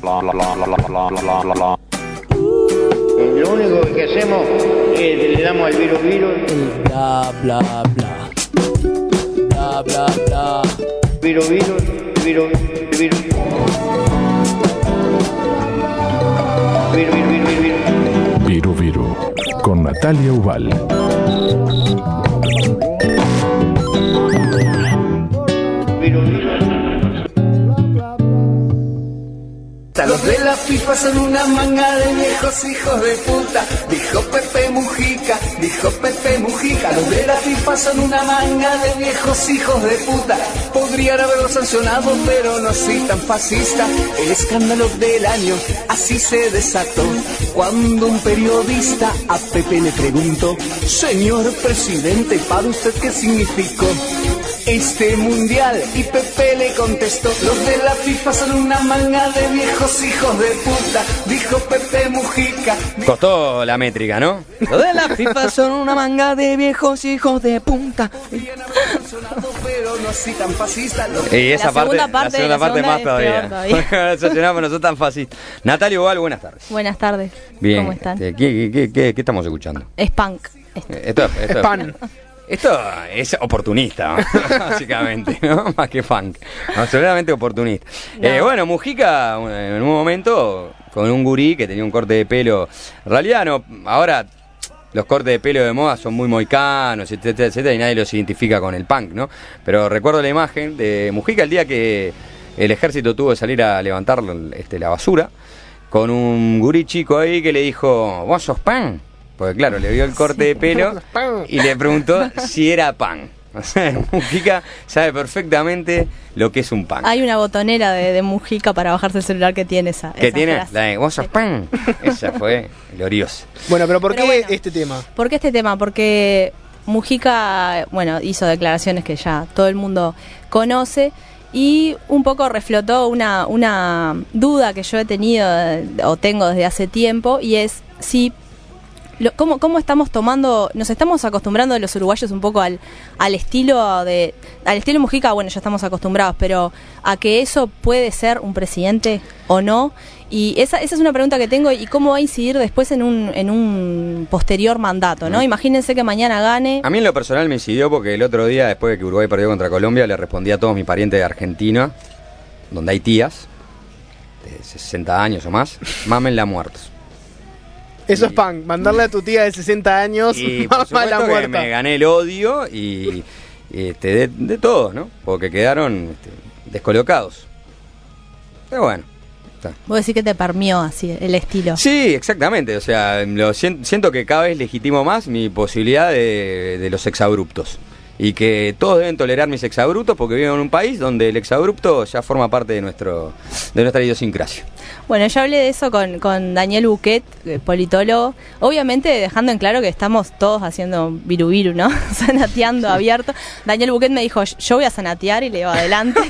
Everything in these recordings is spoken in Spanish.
Lo único que hacemos es le damos al virus. El bla bla bla. Bla bla bla. Virus. Viru con Natalia Ubal. Los de la FIFA son una manga de viejos hijos de puta, dijo Pepe Mujica. Los de la FIFA son una manga de viejos hijos de puta. Podrían haberlo sancionado, pero no soy tan fascista. El escándalo del año así se desató cuando un periodista a Pepe le preguntó: señor presidente, ¿para usted qué significó este mundial? Y Pepe le contestó: los de la FIFA son una manga de viejos hijos de puta, dijo Pepe Mujica. Costó la métrica, ¿no? Los de la FIFA son una manga de viejos hijos de punta. Pero no soy tan fascista. Y esa La segunda parte es más peor todavía. Sancionamos, no son tan fascistas. Natalia Ubal, buenas tardes. Buenas tardes. Bien. ¿Cómo están? ¿Qué estamos escuchando? Es punk. Esto es pan. Esto es oportunista, básicamente, ¿no? Más que funk. Absolutamente oportunista. No. Bueno, Mujica, en un momento, con un gurí que tenía un corte de pelo. En realidad, no, ahora los cortes de pelo de moda son muy moicanos, etcétera, etcétera, y nadie los identifica con el punk, ¿no? Pero recuerdo la imagen de Mujica el día que el ejército tuvo que salir a levantar la basura, con un gurí chico ahí que le dijo: ¿vos sos punk? Porque claro, le vio el corte de pelo y le preguntó si era pan. O sea, Mujica sabe perfectamente lo que es un pan. Hay una botonera de Mujica para bajarse el celular que tiene esa. ¿Qué tiene? frase. La de ¿vos sos pan? Esa fue gloriosa. Bueno, pero ¿por qué bueno, este tema? ¿Por qué este tema? Porque Mujica, hizo declaraciones que ya todo el mundo conoce y un poco reflotó una duda que yo he tenido o tengo desde hace tiempo, y es si ¿Cómo estamos nos estamos acostumbrando los uruguayos un poco al estilo Mujica? Bueno, ya estamos acostumbrados, pero a que eso puede ser un presidente o no. Y esa es una pregunta que tengo, y cómo va a incidir después en un posterior mandato, ¿no? Imagínense que mañana gane. A mí en lo personal me incidió porque el otro día, después de que Uruguay perdió contra Colombia, le respondí a todos mis parientes de Argentina, donde hay tías de 60 años o más: mámenla muertos. Eso es punk, mandarle a tu tía de 60 años Y por a la supuesto que muerta. me gané el odio y de todos, ¿no? Porque quedaron descolocados. Pero bueno. Está. Vos decís que te permeó así el estilo. Sí, exactamente. O sea, siento que cada vez legitimo más mi posibilidad de los exabruptos. Y que todos deben tolerar mis exabruptos porque vivo en un país donde el exabrupto ya forma parte de nuestra idiosincrasia. Bueno, yo hablé de eso con Daniel Buquet, politólogo, obviamente dejando en claro que estamos todos haciendo viru, ¿no? Sanateando abierto. Daniel Buquet me dijo: yo voy a sanatear, y le digo: adelante.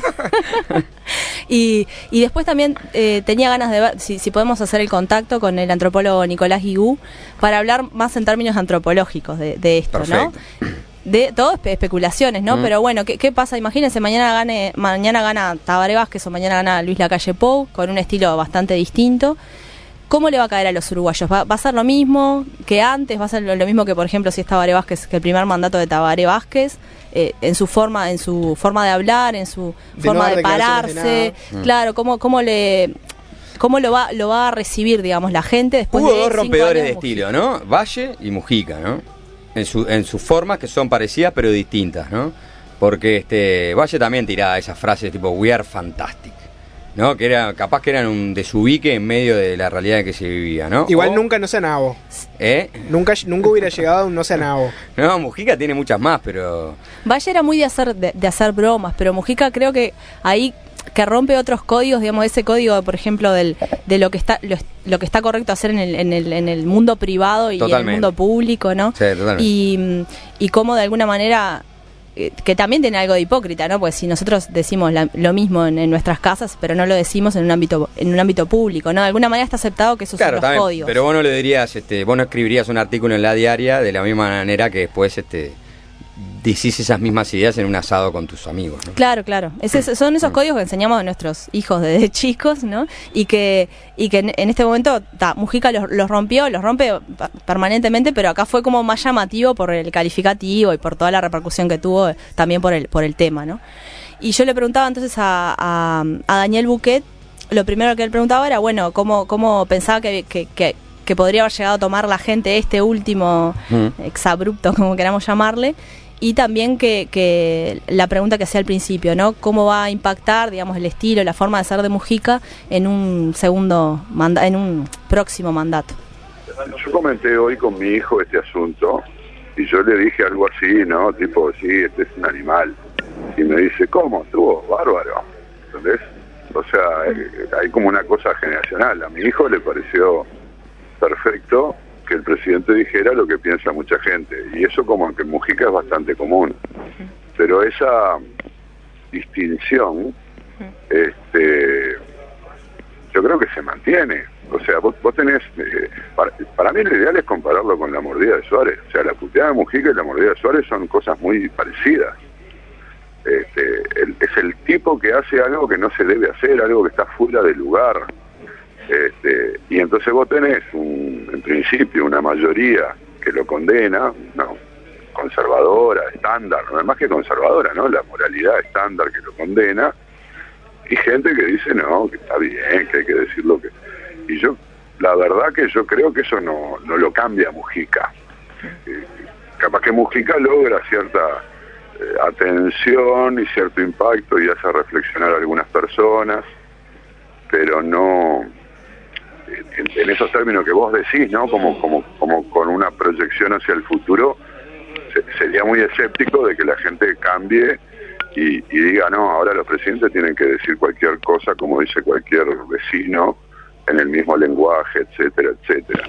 y después también tenía ganas de ver si podemos hacer el contacto con el antropólogo Nicolás Guigú para hablar más en términos antropológicos de esto. Perfecto. ¿No? De todo especulaciones, ¿no? Pero bueno, ¿qué pasa? Imagínense, mañana gana Tabaré Vázquez o mañana gana Luis Lacalle Pou, con un estilo bastante distinto. ¿Cómo le va a caer a los uruguayos? ¿Va a ser lo mismo que antes? ¿Va a ser lo mismo que, por ejemplo, si es Tabaré Vázquez, que el primer mandato de Tabaré Vázquez, en su forma de hablar, en su forma de pararse? Claro, ¿cómo lo va a recibir, digamos, la gente después Hubo de 2 5 rompedores años de estilo, ¿no? Valle y Mujica, ¿no? En sus formas, que son parecidas pero distintas, ¿no? Porque Valle también tiraba esas frases tipo "we are fantastic", ¿no? Que capaz que eran un desubique en medio de la realidad en que se vivía, ¿no? Igual nunca no se anabo. Nunca hubiera llegado a un no se anabo. No, Mujica tiene muchas más, pero Valle era muy de hacer bromas, pero Mujica creo que ahí que rompe otros códigos, digamos, ese código, por ejemplo, de lo que está correcto hacer en el mundo privado y en el mundo público, ¿no? Sí, totalmente. Y cómo de alguna manera que también tiene algo de hipócrita, ¿no? Pues si nosotros decimos lo mismo en nuestras casas, pero no lo decimos en un ámbito público, ¿no? De alguna manera está aceptado que esos son los también, códigos. pero vos no le dirías, vos no escribiría un artículo en La Diaria de la misma manera que después decís esas mismas ideas en un asado con tus amigos, ¿no? Claro. Son esos códigos que enseñamos a nuestros hijos desde chicos, ¿no? Y que en este momento Mujica los rompe permanentemente, pero acá fue como más llamativo por el calificativo y por toda la repercusión que tuvo también por el tema, ¿no? Y yo le preguntaba entonces a Daniel Buquet, lo primero que él preguntaba era, bueno, cómo pensaba que podría haber llegado a tomar la gente este último exabrupto, como queramos llamarle, y también que la pregunta que hacía al principio, ¿no? ¿Cómo va a impactar, digamos, el estilo, la forma de ser de Mujica en un en un próximo mandato? Yo comenté hoy con mi hijo este asunto y yo le dije algo así, ¿no? Tipo, sí, este es un animal. Y me dice, ¿cómo? Estuvo bárbaro, ¿entendés? O sea, hay como una cosa generacional. A mi hijo le pareció perfecto que el presidente dijera lo que piensa mucha gente, y eso como que en Mujica es bastante común, pero esa distinción yo creo que se mantiene. O sea, vos tenés, para mí lo ideal es compararlo con la mordida de Suárez. O sea, la puteada de Mujica y la mordida de Suárez son cosas muy parecidas. Es el tipo que hace algo que no se debe hacer, algo que está fuera de lugar. Y entonces vos tenés en principio una mayoría que lo condena, no, conservadora, estándar, no es más que conservadora, ¿no? La moralidad estándar que lo condena, y gente que dice no, que está bien, que hay que decir lo que... Y yo, la verdad que yo creo que eso no lo cambia Mujica. Capaz que Mujica logra cierta atención y cierto impacto y hace reflexionar a algunas personas, pero no... En esos términos que vos decís, ¿no? Como con una proyección hacia el futuro, sería muy escéptico de que la gente cambie y diga, no, ahora los presidentes tienen que decir cualquier cosa como dice cualquier vecino, en el mismo lenguaje, etcétera, etcétera.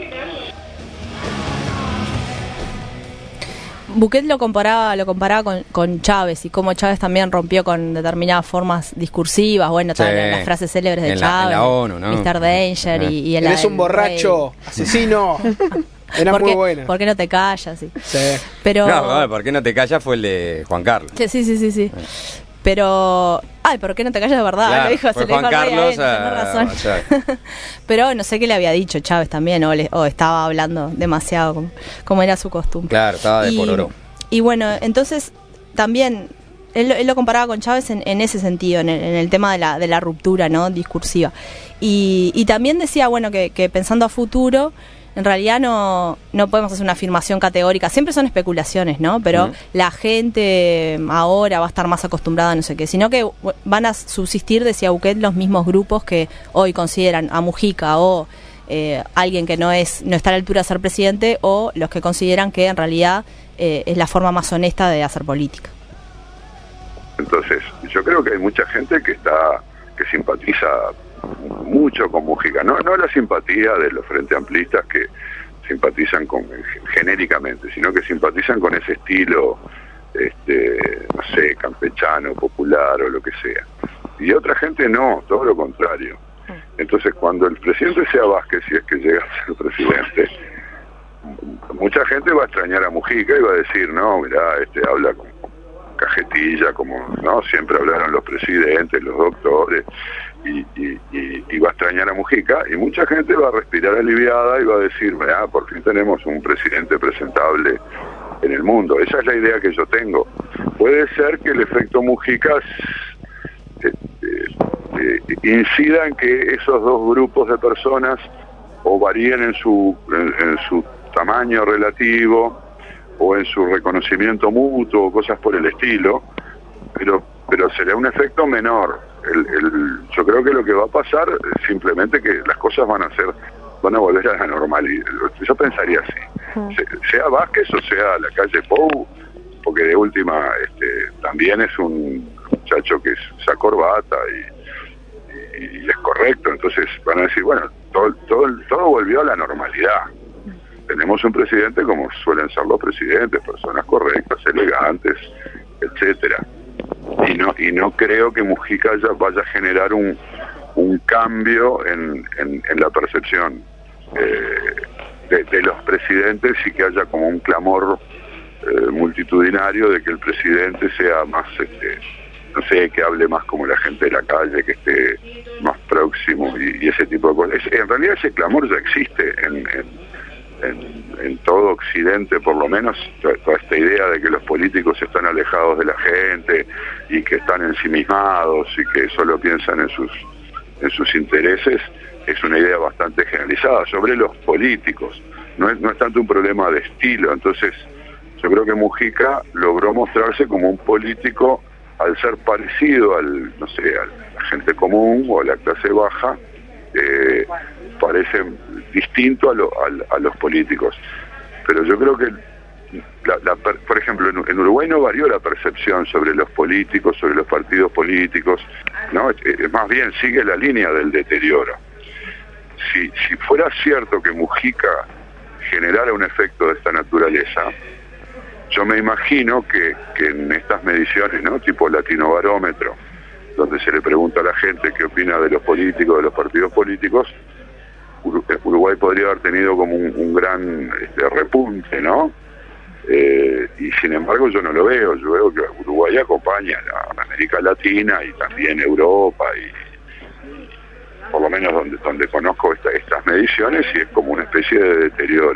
Buquet lo comparaba con Chávez, y cómo Chávez también rompió con determinadas formas discursivas, bueno, sí, las frases célebres de Chávez, en la ONU, ¿no? Mr. Danger y el... Eres un borracho, asesino. Era muy buena. ¿Por qué no te callas? Sí. Pero... No, ¿por qué no te callas? Fue el de Juan Carlos. Sí. Pero... ¿por qué no te callas de verdad? Claro, lo dijo, fue se le Juan dijo Carlos razón. Pero no sé qué le había dicho Chávez también, o estaba hablando demasiado, como era su costumbre. Claro, estaba de pororo. Y bueno, entonces también él lo comparaba con Chávez en ese sentido, en el tema de la ruptura, ¿no?, discursiva. Y también decía, bueno, que pensando a futuro, en realidad no podemos hacer una afirmación categórica, siempre son especulaciones, ¿no? Pero la gente ahora va a estar más acostumbrada a no sé qué, sino que van a subsistir, decía Buquet, los mismos grupos que hoy consideran a Mujica o alguien que no está a la altura de ser presidente, o los que consideran que en realidad es la forma más honesta de hacer política. Entonces, yo creo que hay mucha gente que simpatiza mucho con Mujica, no la simpatía de los frente amplistas que simpatizan genéricamente, sino que simpatizan con ese estilo, no sé, campechano, popular o lo que sea. Y otra gente no, todo lo contrario. Entonces, cuando el presidente sea Vázquez, si es que llega a ser presidente, mucha gente va a extrañar a Mujica y va a decir, no, mirá, habla como cajetilla, como no siempre hablaron los presidentes, los doctores, y va a extrañar a Mujica, y mucha gente va a respirar aliviada y va a decir, mirá, por fin tenemos un presidente presentable en el mundo. Esa es la idea que yo tengo. Puede ser que el efecto Mujica incida en que esos dos grupos de personas o varíen en su tamaño relativo o en su reconocimiento mutuo o cosas por el estilo, pero será un efecto menor. Yo creo que lo que va a pasar es simplemente que las cosas van a volver a la normalidad. Yo pensaría así, sea Vázquez o sea la calle Pou, porque de última también es un muchacho que usa corbata y es correcto, entonces van a decir, bueno, todo volvió a la normalidad. Tenemos un presidente como suelen ser los presidentes, personas correctas, elegantes, etcétera. Y no creo que Mujica vaya a generar un cambio en la percepción de los presidentes, y que haya como un clamor multitudinario de que el presidente sea más, no sé, que hable más como la gente de la calle, que esté más próximo y ese tipo de cosas. En realidad ese clamor ya existe en todo Occidente, por lo menos, toda esta idea de que los políticos están alejados de la gente y que están ensimismados y que solo piensan en sus intereses, es una idea bastante generalizada sobre los políticos. No es tanto un problema de estilo. Entonces yo creo que Mujica logró mostrarse como un político al ser parecido a la gente común o a la clase baja, parece distinto a los políticos. Pero yo creo que, por ejemplo, en Uruguay no varió la percepción sobre los políticos, sobre los partidos políticos, ¿no? Más bien sigue la línea del deterioro. Si fuera cierto que Mujica generara un efecto de esta naturaleza, yo me imagino que en estas mediciones, ¿no?, tipo Latinobarómetro, donde se le pregunta a la gente qué opina de los políticos, de los partidos políticos, Uruguay podría haber tenido como un gran repunte, ¿no? Y sin embargo yo no lo veo. Yo veo que Uruguay acompaña a América Latina y también Europa, y por lo menos donde conozco estas mediciones, y es como una especie de deterioro.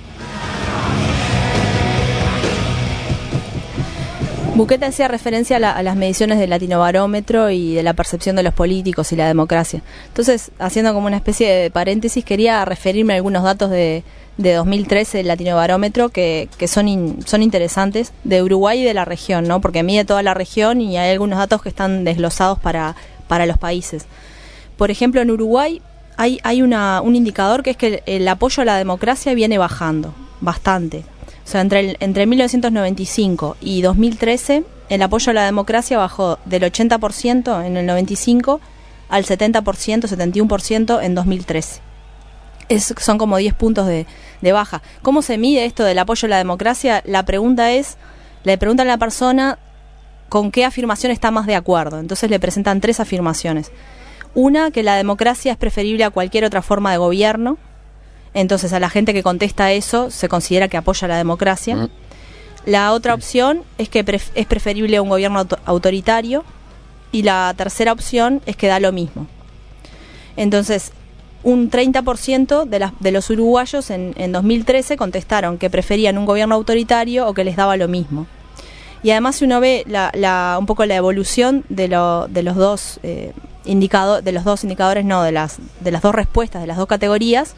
Buqueta hacía referencia a las mediciones del Latinobarómetro y de la percepción de los políticos y la democracia. Entonces, haciendo como una especie de paréntesis, quería referirme a algunos datos de 2013 del Latinobarómetro que son interesantes, de Uruguay y de la región, ¿no? Porque mide toda la región y hay algunos datos que están desglosados para los países. Por ejemplo, en Uruguay hay un indicador que es que el apoyo a la democracia viene bajando bastante. O sea, entre 1995 y 2013, el apoyo a la democracia bajó del 80% en el 95 al 70%, 71% en 2013. Son como 10 puntos de baja. ¿Cómo se mide esto del apoyo a la democracia? Le preguntan a la persona con qué afirmación está más de acuerdo. Entonces le presentan 3 afirmaciones. Una, que la democracia es preferible a cualquier otra forma de gobierno. Entonces a la gente que contesta eso se considera que apoya la democracia. La otra opción es que es preferible un gobierno autoritario, y la tercera opción es que da lo mismo. Entonces un 30% de los uruguayos en 2013 contestaron que preferían un gobierno autoritario o que les daba lo mismo. Y además, si uno ve un poco la evolución de los dos indicadores, no, de las dos respuestas, de las dos categorías,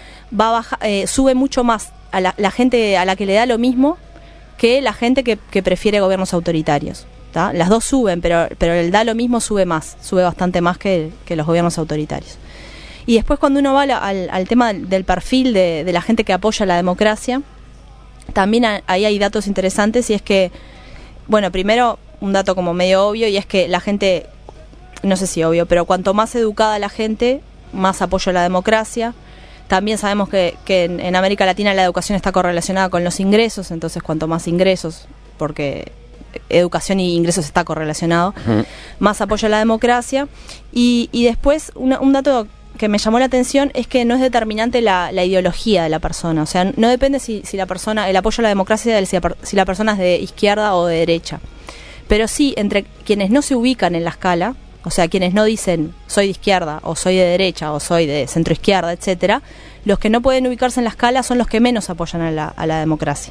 sube mucho más a la gente a la que le da lo mismo que la gente que prefiere gobiernos autoritarios, ¿tá? Las dos suben, pero el da lo mismo sube bastante más que los gobiernos autoritarios. Y después, cuando uno va al tema del perfil de la gente que apoya la democracia, también ahí hay datos interesantes, y es que, bueno, primero un dato como medio obvio, y es que la gente, no sé si obvio, pero cuanto más educada la gente, más apoya la democracia. También sabemos que en América Latina la educación está correlacionada con los ingresos, entonces cuanto más ingresos, porque educación y ingresos está correlacionado, más apoya la democracia. Y después, un dato que me llamó la atención es que no es determinante la ideología de la persona. O sea, no depende si la persona, el apoyo a la democracia, si la persona es de izquierda o de derecha. Pero sí, entre quienes no se ubican en la escala, o sea, quienes no dicen soy de izquierda o soy de derecha o soy de centroizquierda, etcétera, los que no pueden ubicarse en la escala son los que menos apoyan a la democracia.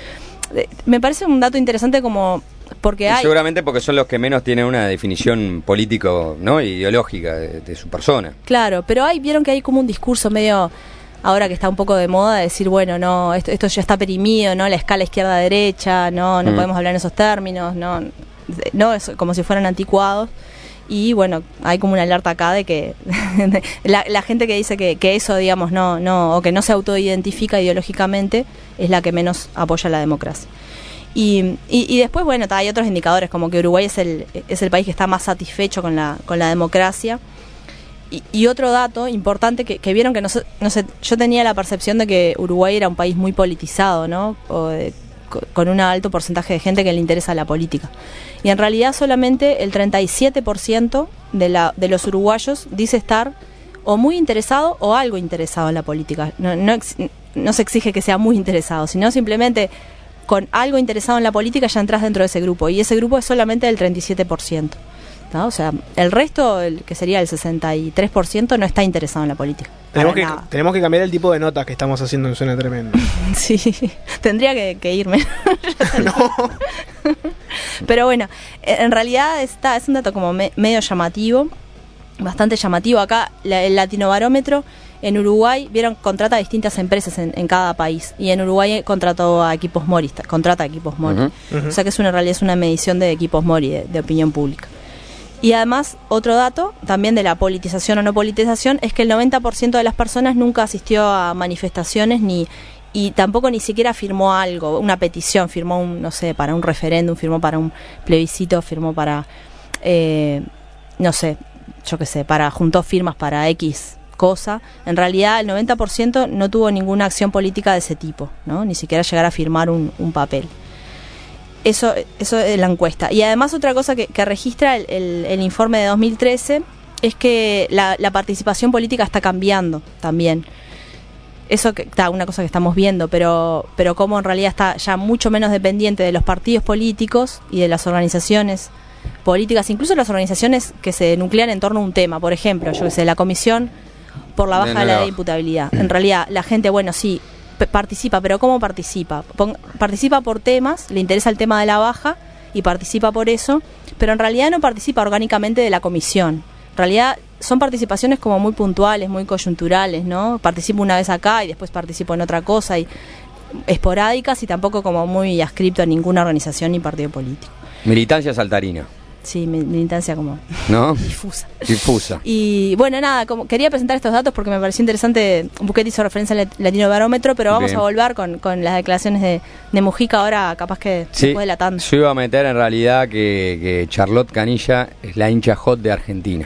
Me parece un dato interesante porque hay... Seguramente porque son los que menos tienen una definición político, ¿no?, ideológica de su persona. Claro, pero vieron que hay como un discurso medio, ahora que está un poco de moda, de decir, bueno, no, esto ya está perimido, ¿no? La escala izquierda-derecha, no podemos hablar en esos términos, no, es como si fueran anticuados. Y bueno, hay como una alerta acá de que la gente que dice que eso, digamos, no, o que no se autoidentifica ideológicamente, es la que menos apoya la democracia. Y después, bueno, hay otros indicadores, como que Uruguay es el país que está más satisfecho con la democracia. Y otro dato importante que vieron, que no sé, yo tenía la percepción de que Uruguay era un país muy politizado, ¿no? Con un alto porcentaje de gente que le interesa la política. Y en realidad solamente el 37% de los uruguayos dice estar o muy interesado o algo interesado en la política. No se exige que sea muy interesado, sino simplemente con algo interesado en la política, ya entras dentro de ese grupo, y ese grupo es solamente del 37%. ¿No? O sea, el resto, que sería el 63%, no está interesado en la política. Tenemos que cambiar el tipo de notas que estamos haciendo en Suena Tremendo. Sí, tendría que irme. No. Pero bueno, en realidad es un dato como medio llamativo, bastante llamativo. Acá el Latinobarómetro en Uruguay contrata a distintas empresas en cada país, y en Uruguay contrata a equipos Mori. O sea que en realidad es una medición de equipos Mori, de opinión pública. Y además, otro dato, también de la politización o no politización, es que el 90% de las personas nunca asistió a manifestaciones y tampoco ni siquiera firmó algo, una petición, firmó para un referéndum, firmó para un plebiscito, firmó para, juntó firmas para X cosa. En realidad, el 90% no tuvo ninguna acción política de ese tipo, ¿no? Ni siquiera llegar a firmar un papel. Eso es la encuesta. Y además otra cosa que registra el informe de 2013 es que la participación política está cambiando también. Eso está una cosa que estamos viendo, pero como en realidad está ya mucho menos dependiente de los partidos políticos y de las organizaciones políticas, incluso las organizaciones que se nuclean en torno a un tema. Por ejemplo, la Comisión por la baja de la imputabilidad. En realidad la gente, sí, participa, pero ¿cómo participa? Participa por temas, le interesa el tema de la baja y participa por eso, pero en realidad no participa orgánicamente de la comisión. En realidad son participaciones como muy puntuales, muy coyunturales, ¿no? Participo una vez acá y después participo en otra cosa, y esporádicas, y tampoco como muy adscripto a ninguna organización ni partido político. Militancia saltarina. Sí, militancia como ¿no? difusa. Y bueno, nada, quería presentar estos datos porque me pareció interesante. Buquet hizo referencia al Latinobarómetro, pero vamos a volver con las declaraciones de Mujica ahora, capaz que después de la tanda. Yo iba a meter en realidad que Charlotte Canilla es la hincha hot de Argentina.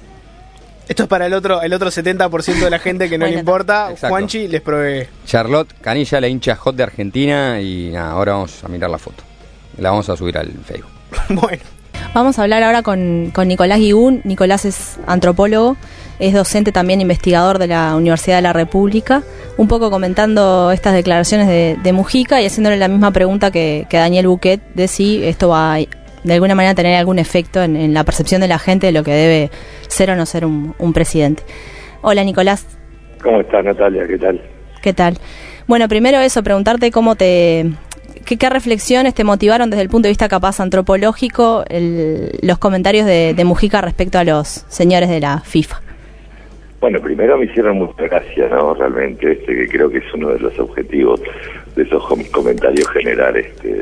Esto es para el otro 70% de la gente que no le importa. Exacto. Juanchi les provee. Charlotte Canilla, la hincha hot de Argentina, y nada, ahora vamos a mirar la foto. La vamos a subir al Facebook. Bueno. Vamos a hablar ahora con Nicolás Guigún. Nicolás es antropólogo, es docente también, investigador de la Universidad de la República, un poco comentando estas declaraciones de Mujica y haciéndole la misma pregunta que Daniel Buquet, de si esto va de alguna manera a tener algún efecto en la percepción de la gente de lo que debe ser o no ser un presidente. Hola, Nicolás. ¿Cómo estás, Natalia? ¿Qué tal? ¿Qué tal? Bueno, primero eso, preguntarte ¿Qué reflexiones te motivaron desde el punto de vista capaz antropológico los comentarios de Mujica respecto a los señores de la FIFA? Bueno, primero me hicieron mucha gracia, ¿no? Realmente, que creo que es uno de los objetivos de esos comentarios, generar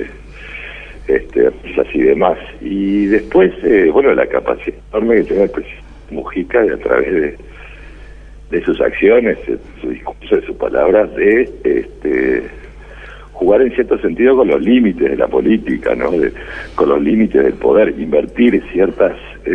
risas y demás. Y después, la capacidad enorme que tiene el presidente Mujica a través de sus acciones, de su discurso, de sus palabras, de jugar en cierto sentido con los límites de la política, ¿no? Con los límites del poder, invertir ciertas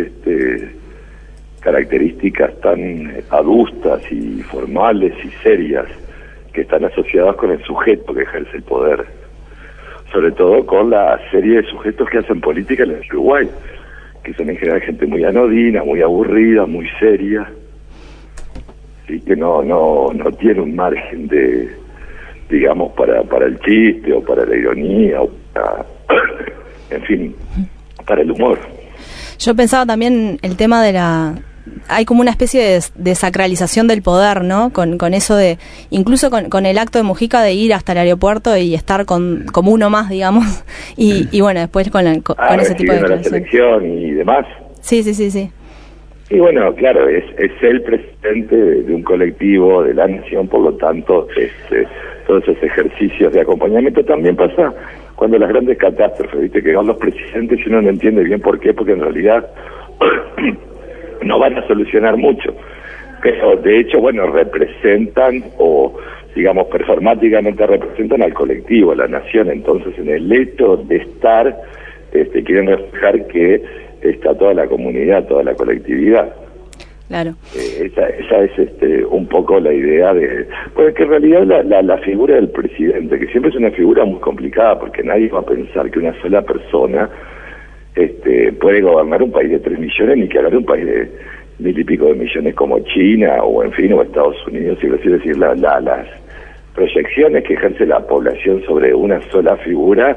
características tan adustas y formales y serias que están asociadas con el sujeto que ejerce el poder, sobre todo con la serie de sujetos que hacen política en el Uruguay, que son en general gente muy anodina, muy aburrida, muy seria, y que no tiene un margen digamos, para el chiste o para la ironía o en fin, para el humor. Yo pensaba también el tema hay como una especie de sacralización del poder, ¿no? Con eso incluso con el acto de Mujica de ir hasta el aeropuerto y estar como uno más, digamos, y bueno, después con ese tipo de la selección y demás. Sí. Y bueno, claro, es el presidente de un colectivo, de la nación, por lo tanto, todos esos ejercicios de acompañamiento. También pasa cuando las grandes catástrofes, viste, que van los presidentes y uno no entiende bien por qué, porque en realidad no van a solucionar mucho. Pero de hecho, representan, o digamos performáticamente representan al colectivo, a la nación. Entonces, en el hecho de estar, quieren reflejar que está toda la comunidad, toda la colectividad. Claro. Esa es un poco la idea pues que en realidad la figura del presidente, que siempre es una figura muy complicada, porque nadie va a pensar que una sola persona puede gobernar un país de 3 millones, ni que haga un país de 1.000 y pico de millones como China, o en fin, o Estados Unidos, y es decir, proyecciones que ejerce la población sobre una sola figura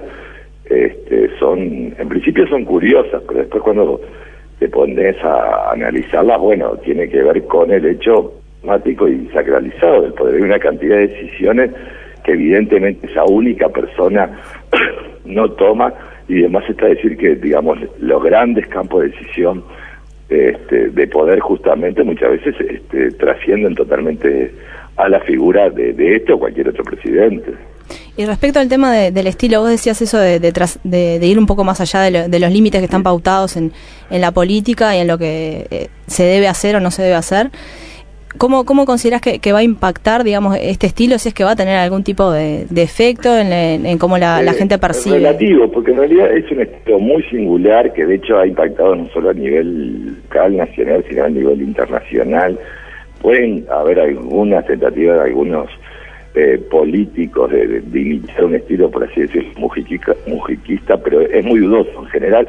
en principio son curiosas, pero después cuando te pones a analizarlas, bueno, tiene que ver con el hecho mático y sacralizado del poder. Hay una cantidad de decisiones que evidentemente esa única persona no toma, y además está decir que, digamos, los grandes campos de decisión de poder justamente muchas veces trascienden totalmente a la figura de este o cualquier otro presidente. Y respecto al tema del estilo, vos decías eso de ir un poco más allá de los límites que están pautados en la política y en lo que se debe hacer o no se debe hacer. ¿Cómo considerás que va a impactar, digamos, este estilo, si es que va a tener algún tipo de efecto en cómo la gente percibe? Relativo, porque en realidad es un estilo muy singular que de hecho ha impactado no solo a nivel local, nacional, sino a nivel internacional. Pueden haber algunas tentativas de algunos políticos de imitar un estilo, por así decirlo, mujiquista, pero es muy dudoso. En general,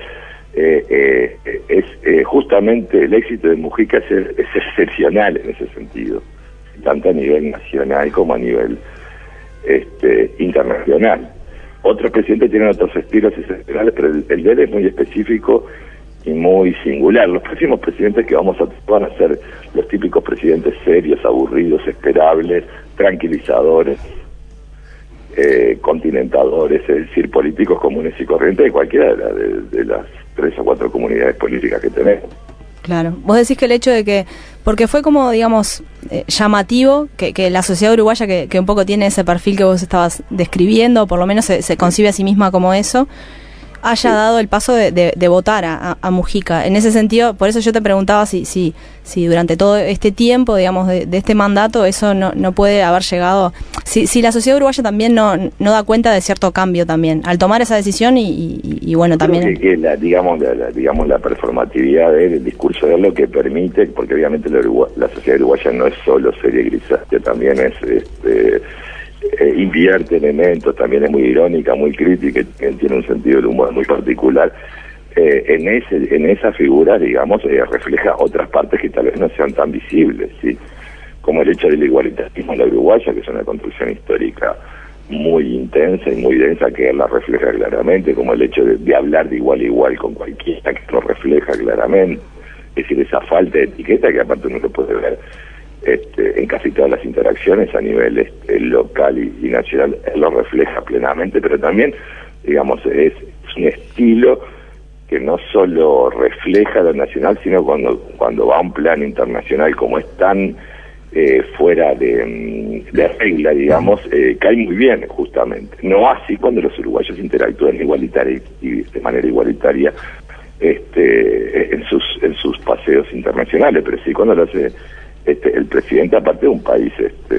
justamente el éxito de Mujica es excepcional en ese sentido, tanto a nivel nacional como a nivel internacional. Otros presidentes tienen otros estilos excepcionales, pero el de él es muy específico y muy singular. Los próximos presidentes que van a ser los típicos presidentes serios, aburridos, esperables, tranquilizadores, continentadores, es decir, políticos comunes y corrientes de cualquiera de las 3 o 4 comunidades políticas que tenemos. Claro. Vos decís que el hecho de que, porque fue como, digamos, llamativo que la sociedad uruguaya, que un poco tiene ese perfil que vos estabas describiendo, o por lo menos se concibe a sí misma como eso, haya dado el paso de votar a Mujica. En ese sentido, por eso yo te preguntaba si durante todo este tiempo, digamos, de este mandato, eso no puede haber llegado, si la sociedad uruguaya también no da cuenta de cierto cambio también, al tomar esa decisión y bueno, también... Que la performatividad del discurso es lo que permite, porque obviamente la sociedad uruguaya no es solo seria y grisácea, también es... invierte elementos, también es muy irónica, muy crítica, tiene un sentido del humor muy particular. En esa figura, digamos, refleja otras partes que tal vez no sean tan visibles, ¿sí? Como el hecho del igualitarismo en la uruguaya, que es una construcción histórica muy intensa y muy densa, que él la refleja claramente, como el hecho de hablar de igual a igual con cualquiera, que lo refleja claramente. Es decir, esa falta de etiqueta que aparte uno se puede ver en casi todas las interacciones a nivel local y nacional, él lo refleja plenamente, pero también, digamos, es un estilo que no solo refleja lo nacional, sino cuando va a un plano internacional, como es tan fuera de regla, digamos, cae muy bien, justamente. No así cuando los uruguayos interactúan igualitaria y de manera igualitaria en sus paseos internacionales, pero sí cuando lo hace el presidente, aparte de un país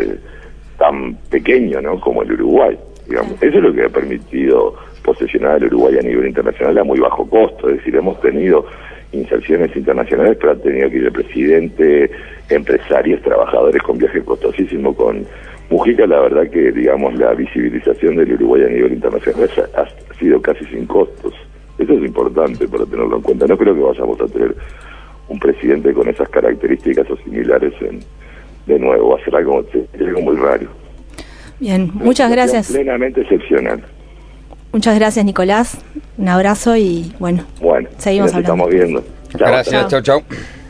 tan pequeño, ¿no?, como el Uruguay, digamos. Eso es lo que ha permitido posesionar al Uruguay a nivel internacional a muy bajo costo. Es decir, hemos tenido inserciones internacionales, pero ha tenido que ir el presidente, empresarios, trabajadores, con viajes costosísimos. Con Mujica, la verdad que, digamos, la visibilización del Uruguay a nivel internacional ha sido casi sin costos. Eso es importante para tenerlo en cuenta. No creo que vayamos a tener un presidente con esas características o similares de nuevo. Va a ser algo muy raro. Bien, muchas gracias. Plenamente excepcional. Muchas gracias, Nicolás. Un abrazo y bueno, seguimos hablando. Estamos viendo. Chau, gracias, chau.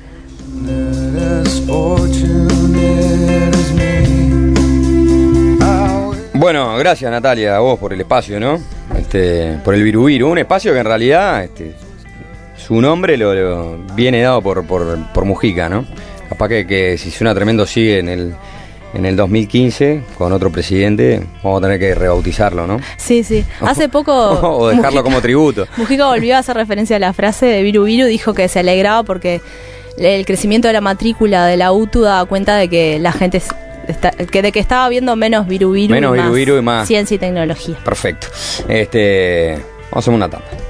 Bueno, gracias, Natalia, a vos por el espacio, ¿no? Por el Viru, un espacio que en realidad su nombre lo viene dado por Mujica, ¿no? Capaz que si suena tremendo sigue en el 2015 con otro presidente, vamos a tener que rebautizarlo, ¿no? Sí. Hace poco... o dejarlo Mujica, como tributo. Mujica volvió a hacer referencia a la frase de Viru, dijo que se alegraba porque el crecimiento de la matrícula de la UTU daba cuenta de que la gente... de que estaba viendo menos Viru y más ciencia y tecnología. Perfecto. Vamos a hacer una tanda.